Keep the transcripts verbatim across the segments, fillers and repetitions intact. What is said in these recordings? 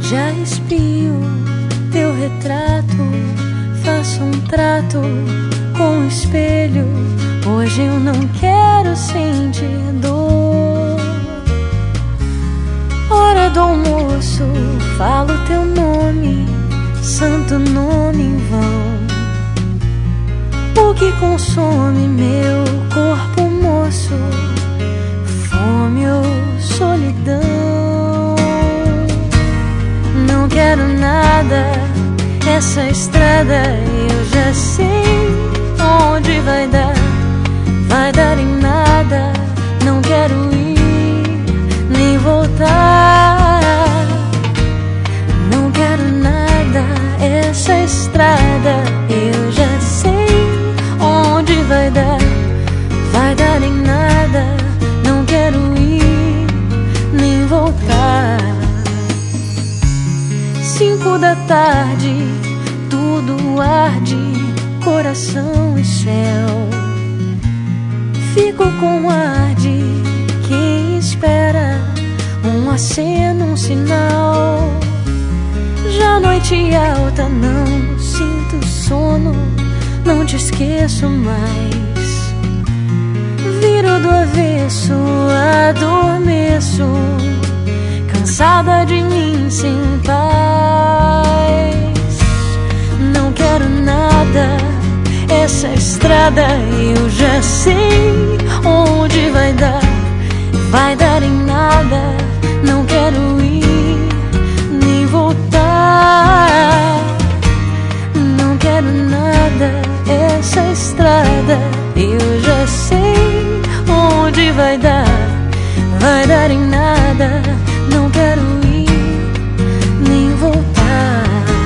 Já espio teu retrato, faço um trato com o espelho. Hoje eu não quero sentir dor. Hora do almoço, falo teu nome, santo nome em vão. O que consome meu corpo moço? Fome ou solidão? Não quero nada, essa estrada eu já sei onde vai dar. Vai dar em nada, não quero ir nem voltar. Não quero nada, essa estrada eu já sei onde vai dar. Vai dar em nada, não quero ir nem voltar. Cinco da tarde, tudo arde, coração e céu. Fico com ar de quem espera um aceno, um sinal. Já noite alta, não sinto sono, não te esqueço mais. Viro do avesso, adormeço, cansada de mim sem paz. Não quero nada, essa estrada eu já sei onde vai dar. Vai dar em nada, não quero ir nem voltar. Não quero nada, essa estrada eu já sei onde vai dar. Vai dar em nada, não quero ir nem voltar.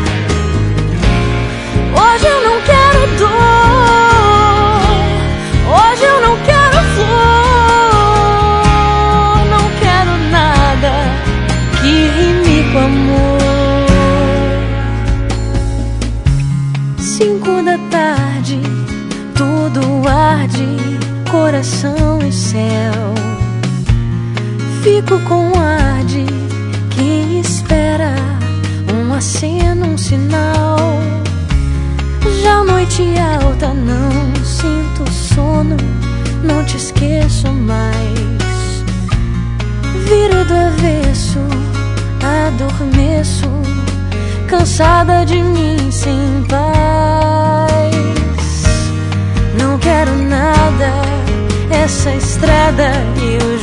Hoje eu não quero dor, hoje eu não quero flor. Não quero nada que rime com amor. Cinco da tarde, tudo arde, coração e céu. Fico com ar de quem espera um aceno, um sinal. Já noite alta, não sinto sono, não te esqueço mais. Viro do avesso, adormeço, cansada de mim sem paz. Não quero nada, essa estrada eu